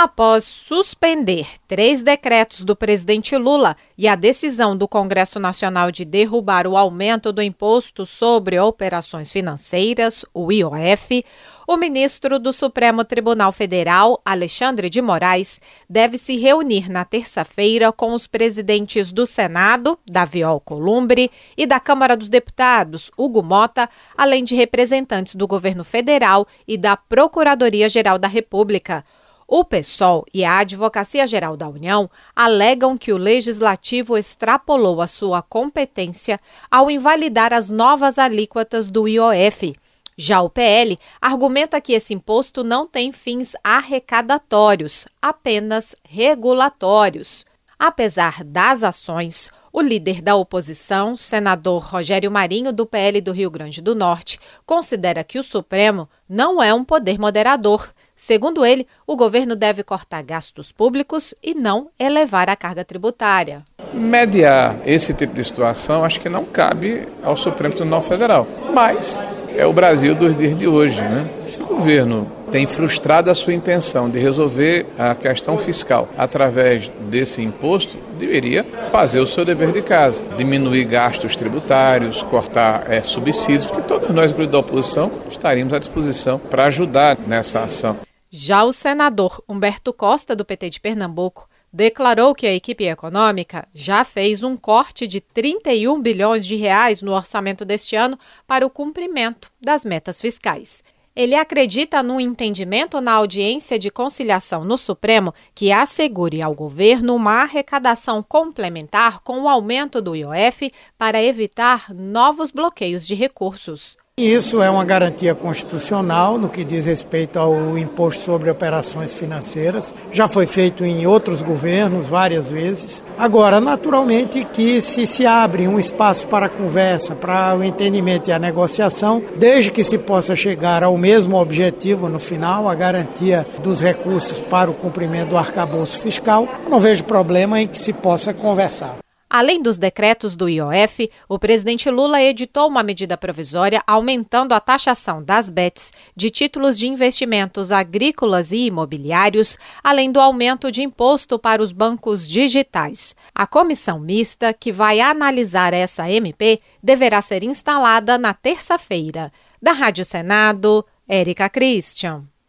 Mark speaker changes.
Speaker 1: Após suspender 3 decretos do presidente Lula e a decisão do Congresso Nacional de derrubar o aumento do Imposto sobre Operações Financeiras, o IOF, o ministro do Supremo Tribunal Federal, Alexandre de Moraes, deve se reunir na terça-feira com os presidentes do Senado, Davi Alcolumbre, e da Câmara dos Deputados, Hugo Mota, além de representantes do governo federal e da Procuradoria-Geral da República. O PSOL e a Advocacia Geral da União alegam que o Legislativo extrapolou a sua competência ao invalidar as novas alíquotas do IOF. Já o PL argumenta que esse imposto não tem fins arrecadatórios, apenas regulatórios. Apesar das ações, o líder da oposição, senador Rogério Marinho, do PL do Rio Grande do Norte, considera que o Supremo não é um poder moderador. Segundo ele, o governo deve cortar gastos públicos e não elevar a carga tributária.
Speaker 2: Mediar esse tipo de situação acho que não cabe ao Supremo Tribunal Federal, mas é o Brasil dos dias de hoje, né? Se o governo tem frustrado a sua intenção de resolver a questão fiscal através desse imposto, deveria fazer o seu dever de casa, diminuir gastos tributários, cortar subsídios, porque todos nós, grupos da oposição, estaríamos à disposição para ajudar nessa ação.
Speaker 1: Já o senador Humberto Costa, do PT de Pernambuco, declarou que a equipe econômica já fez um corte de 31 bilhões de reais no orçamento deste ano para o cumprimento das metas fiscais. Ele acredita num entendimento na audiência de conciliação no Supremo que assegure ao governo uma arrecadação complementar com o aumento do IOF para evitar novos bloqueios de recursos.
Speaker 3: Isso é uma garantia constitucional no que diz respeito ao imposto sobre operações financeiras. Já foi feito em outros governos várias vezes. Agora, naturalmente que se abre um espaço para a conversa, para o entendimento e a negociação, desde que se possa chegar ao mesmo objetivo no final, a garantia dos recursos para o cumprimento do arcabouço fiscal, eu não vejo problema em que se possa conversar.
Speaker 1: Além dos decretos do IOF, o presidente Lula editou uma medida provisória aumentando a taxação das bets de títulos de investimentos agrícolas e imobiliários, além do aumento de imposto para os bancos digitais. A comissão mista, que vai analisar essa MP, deverá ser instalada na terça-feira. Da Rádio Senado, Érica Christian.